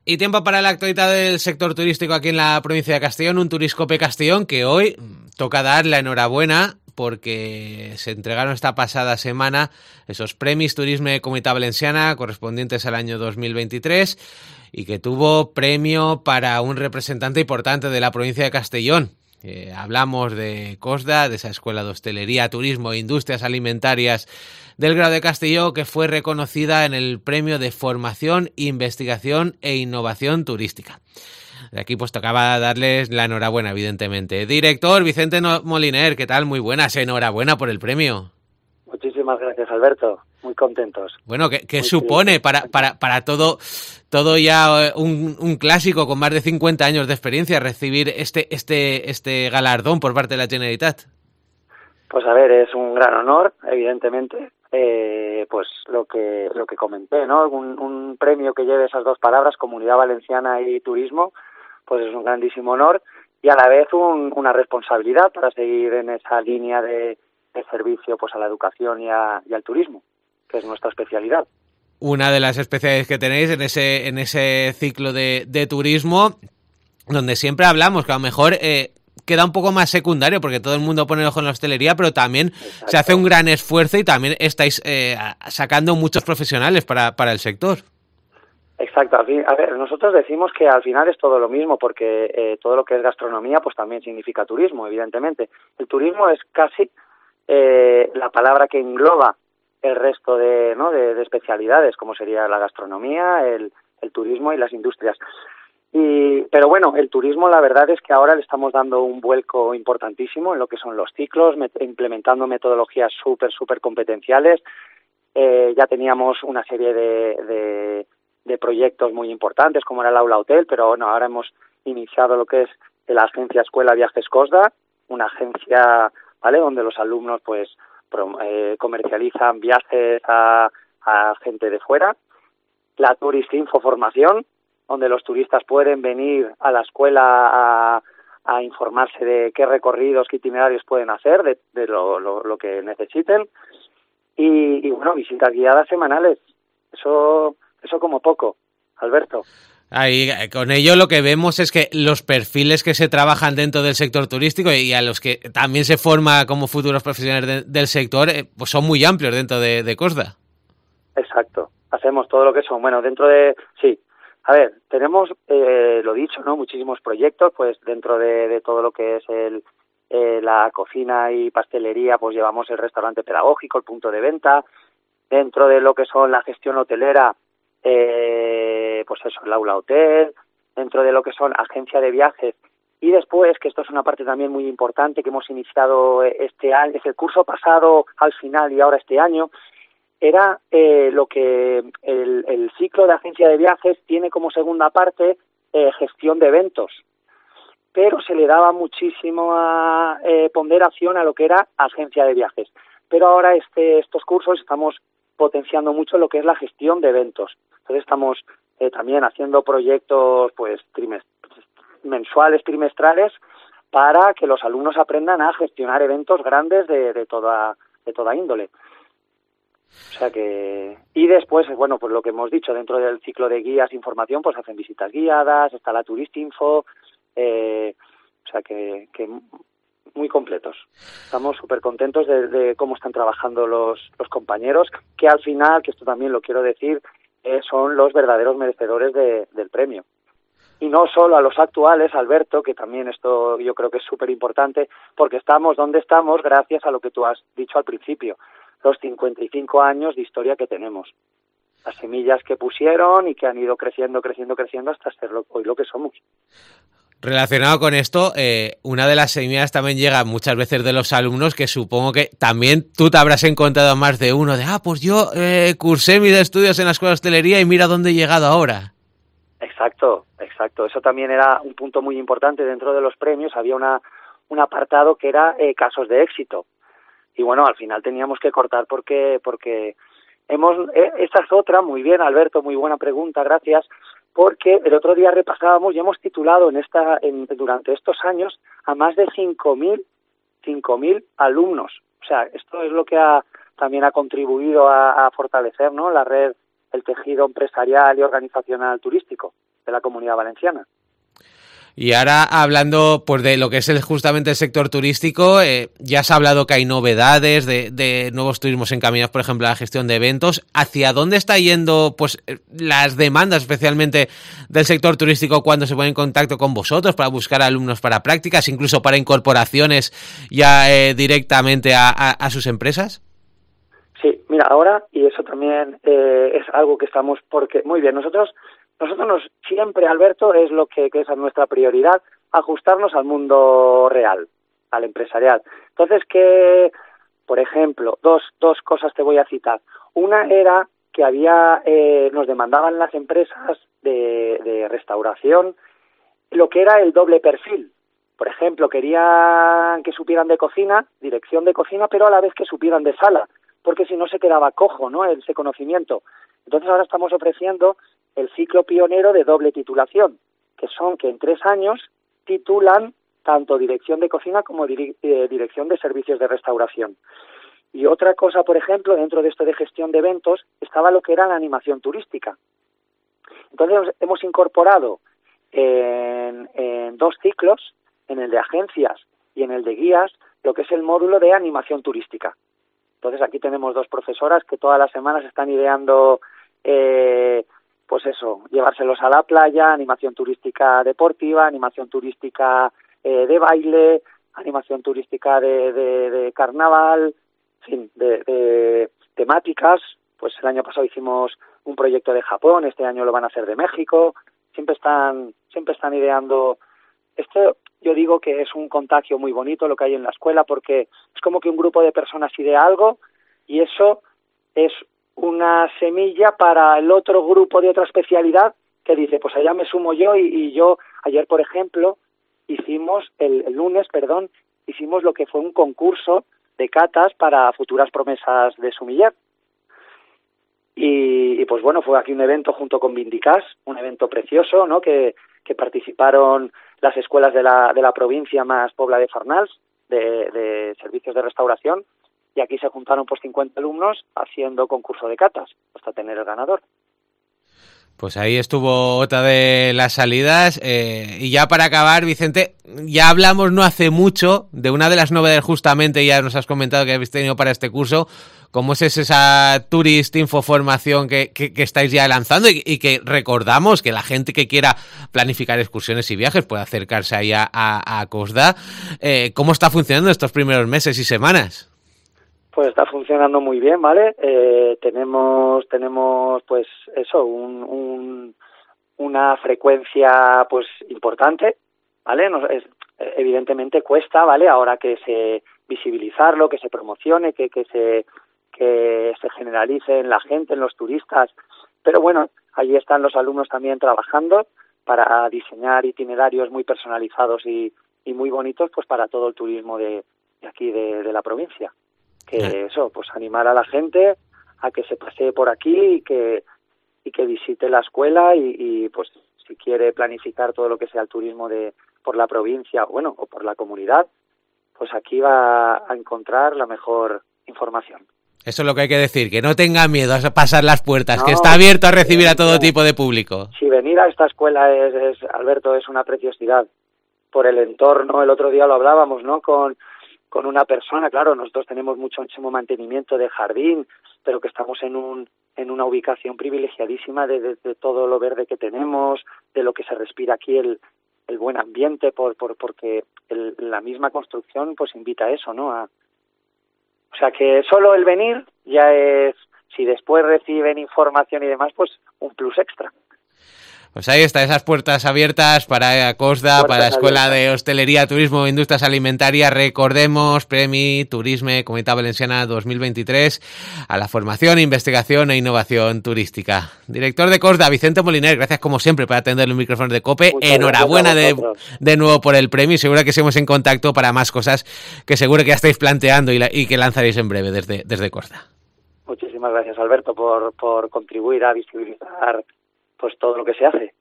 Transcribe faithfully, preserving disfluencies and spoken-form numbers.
Y tiempo para la actualidad del sector turístico aquí en la provincia de Castellón, un Turiscope Castellón que hoy toca dar la enhorabuena porque se entregaron esta pasada semana esos Premis Turisme Comunitat Valenciana correspondientes al año dos mil veintitrés y que tuvo premio para un representante importante de la provincia de Castellón. Eh, hablamos de COSDA, de esa Escuela de Hostelería, Turismo e Industrias Alimentarias del Grao de Castelló, que fue reconocida en el Premio de Formación, Investigación e Innovación Turística. De aquí pues tocaba darles la enhorabuena, evidentemente. Director Vicente Moliner, ¿qué tal? Muy buenas, enhorabuena por el premio. Muchísimas gracias, Alberto. Muy contentos. Bueno, ¿qué, qué supone para, para, para todo, todo ya un, un clásico con más de cincuenta años de experiencia recibir este, este, este galardón por parte de la Generalitat? Pues a ver, es un gran honor, evidentemente. Eh, pues lo que lo que comenté, ¿no? Un, un premio que lleve esas dos palabras, Comunidad Valenciana y Turismo, pues es un grandísimo honor y a la vez un, una responsabilidad para seguir en esa línea de, de servicio pues a la educación y, a, y al turismo, que es nuestra especialidad. Una de las especialidades que tenéis en ese en ese ciclo de, de turismo, donde siempre hablamos que a lo mejor eh, queda un poco más secundario porque todo el mundo pone el ojo en la hostelería, pero también Exacto. se hace un gran esfuerzo y también estáis eh, sacando muchos profesionales para, para el sector. Exacto. A ver, nosotros decimos que al final es todo lo mismo porque eh, todo lo que es gastronomía pues también significa turismo, evidentemente. El turismo es casi eh, la palabra que engloba el resto de, ¿no? de, de especialidades, como sería la gastronomía, el, el turismo y las industrias. Y, pero bueno, el turismo la verdad es que ahora le estamos dando un vuelco importantísimo en lo que son los ciclos, met- implementando metodologías súper, súper competenciales. Eh, ya teníamos una serie de, de, de proyectos muy importantes como era el Aula Hotel, pero bueno, ahora hemos iniciado lo que es la agencia Escuela Viajes COSDA, una agencia, ¿vale?, donde los alumnos pues pro, eh, comercializan viajes a, a gente de fuera. La Turistinfo Formación, donde los turistas pueden venir a la escuela a, a informarse de qué recorridos, qué itinerarios pueden hacer, de, de lo, lo, lo que necesiten. Y, y bueno, visitas guiadas semanales. Eso, eso como poco, Alberto. Ahí, con ello lo que vemos es que los perfiles que se trabajan dentro del sector turístico y a los que también se forma como futuros profesionales de, del sector, eh, pues son muy amplios dentro de, de COSDA. Exacto. Hacemos todo lo que son. Bueno, dentro de... Sí. A ver, tenemos, eh, lo dicho, ¿no? Muchísimos proyectos, pues dentro de, de todo lo que es el eh, la cocina y pastelería, pues llevamos el restaurante pedagógico, el punto de venta. Dentro de lo que son la gestión hotelera, eh, pues eso, el Aula Hotel. Dentro de lo que son agencia de viajes. Y después, que esto es una parte también muy importante que hemos iniciado este año, es el curso pasado al final y ahora este año, era eh, lo que el, el ciclo de agencia de viajes tiene como segunda parte eh, gestión de eventos, pero se le daba muchísima eh, ponderación a lo que era agencia de viajes. Pero ahora este, estos cursos estamos potenciando mucho lo que es la gestión de eventos. Entonces estamos eh, también haciendo proyectos pues trimest- mensuales, trimestrales, para que los alumnos aprendan a gestionar eventos grandes de, de toda de toda índole. O sea que, y después, bueno, pues lo que hemos dicho, dentro del ciclo de guías, información, pues hacen visitas guiadas, está la Turistinfo, eh, o sea que, que muy completos. Estamos súper contentos de, de cómo están trabajando los, los compañeros, que al final, que esto también lo quiero decir, eh, son los verdaderos merecedores de, del premio. Y no solo a los actuales, Alberto, que también esto yo creo que es súper importante, porque estamos donde estamos gracias a lo que tú has dicho al principio, los cincuenta y cinco años de historia que tenemos, las semillas que pusieron y que han ido creciendo, creciendo, creciendo hasta ser lo, hoy lo que somos. Relacionado con esto, eh, una de las semillas también llega muchas veces de los alumnos, que supongo que también tú te habrás encontrado más de uno, de, ah, pues yo eh, cursé mis estudios en la Escuela de Hostelería y mira dónde he llegado ahora. Exacto, exacto. Eso también era un punto muy importante dentro de los premios. Había una un apartado que era eh, casos de éxito. Y bueno, al final teníamos que cortar porque porque hemos eh, esta es otra, muy bien, Alberto, muy buena pregunta, gracias, porque el otro día repasábamos y hemos titulado en esta en, durante estos años a más de cinco mil alumnos. O sea, esto es lo que ha también ha contribuido a, a fortalecer, ¿no?, la red, el tejido empresarial y organizacional turístico. de la Comunidad Valenciana. Y ahora hablando pues de lo que es el, justamente el sector turístico, eh, ya se ha hablado que hay novedades de, de nuevos turismos encaminados, por ejemplo, a la gestión de eventos. ¿Hacia dónde está yendo pues las demandas, especialmente del sector turístico, cuando se pone en contacto con vosotros para buscar alumnos para prácticas, incluso para incorporaciones ya eh, directamente a, a, a sus empresas? Sí, mira, ahora, y eso también eh, es algo que estamos, porque, muy bien, nosotros... Nosotros nos, siempre, Alberto, es lo que, que es nuestra prioridad, ajustarnos al mundo real, al empresarial. Entonces, que, por ejemplo, dos, dos cosas te voy a citar. Una era que había, eh, nos demandaban las empresas de, de restauración lo que era el doble perfil. Por ejemplo, querían que supieran de cocina, dirección de cocina, pero a la vez que supieran de sala, porque si no se quedaba cojo, ¿no?, ese conocimiento. Entonces ahora estamos ofreciendo el ciclo pionero de doble titulación, que son que en tres años titulan tanto dirección de cocina como dir- eh, dirección de servicios de restauración. Y otra cosa, por ejemplo, dentro de esto de gestión de eventos, estaba lo que era la animación turística. Entonces hemos incorporado en, en dos ciclos, en el de agencias y en el de guías, lo que es el módulo de animación turística. Entonces aquí tenemos dos profesoras que todas las semanas están ideando, eh, pues eso, llevárselos a la playa, animación turística deportiva, animación turística eh, de baile, animación turística de, de, de carnaval, en fin, de, de temáticas. Pues el año pasado hicimos un proyecto de Japón, este año lo van a hacer de México. Siempre están, siempre están ideando. Esto yo digo que es un contagio muy bonito lo que hay en la escuela, porque es como que un grupo de personas idea algo y eso es una semilla para el otro grupo de otra especialidad que dice, pues allá me sumo yo y, y yo, ayer por ejemplo, hicimos, el, el lunes, perdón, hicimos lo que fue un concurso de catas para futuras promesas de sumiller. Y, y pues bueno, fue aquí un evento junto con Vindicas, un evento precioso, ¿no?, que, que participaron las escuelas de la, de la provincia más Pobla de Farnals, de, de servicios de restauración, y aquí se juntaron pues cincuenta alumnos haciendo concurso de catas hasta tener el ganador. Pues ahí estuvo otra de las salidas. Eh, y ya para acabar, Vicente, ya hablamos no hace mucho de una de las novedades, justamente, ya nos has comentado que habéis tenido para este curso, cómo es esa Tourist Infoformación que, que, que estáis ya lanzando y, y que recordamos que la gente que quiera planificar excursiones y viajes puede acercarse ahí a, a, a COSDA. Eh, ¿Cómo está funcionando estos primeros meses y semanas? Pues está funcionando muy bien, ¿vale? Eh, tenemos, tenemos, pues eso, un, un, una frecuencia, pues importante, ¿vale? Nos, es, evidentemente cuesta, ¿vale? Ahora que se visibilizarlo, que se promocione, que, que se, que se generalice en la gente, en los turistas. Pero bueno, allí están los alumnos también trabajando para diseñar itinerarios muy personalizados y, y muy bonitos, pues para todo el turismo de, de aquí, de, de la provincia. Que eso, pues animar a la gente a que se pasee por aquí y que y que visite la escuela y, y pues si quiere planificar todo lo que sea el turismo de por la provincia, bueno, o por la comunidad, pues aquí va a encontrar la mejor información. Eso es lo que hay que decir, que no tenga miedo a pasar las puertas, No, que está abierto a recibir eh, a todo no. tipo de público. Si venir a esta escuela es, es, Alberto, es una preciosidad por el entorno. El otro día lo hablábamos, ¿no?, con con una persona. Claro, nosotros tenemos muchísimo mantenimiento de jardín, pero que estamos en un en una ubicación privilegiadísima de, de, de todo lo verde que tenemos, de lo que se respira aquí, el, el buen ambiente, por, por porque el, la misma construcción pues invita a eso, ¿no? A, o sea que solo el venir ya es, si después reciben información y demás, pues un plus extra. Pues ahí está, esas puertas abiertas para COSDA, Puertas para la Escuela abiertas. de Hostelería, Turismo e Industrias Alimentarias. Recordemos, Premi Turisme Comunitat Valenciana dos mil veintitrés a la formación, investigación e innovación turística. Director de COSDA, Vicente Moliner, gracias como siempre por atender los micrófonos de COPE. Muchas Enhorabuena de, vosotros. de nuevo por el premio y seguro que seguimos en contacto para más cosas que seguro que ya estáis planteando y, la, y que lanzaréis en breve desde, desde COSDA. Muchísimas gracias, Alberto, por, por contribuir a visibilizar pues todo lo que se hace.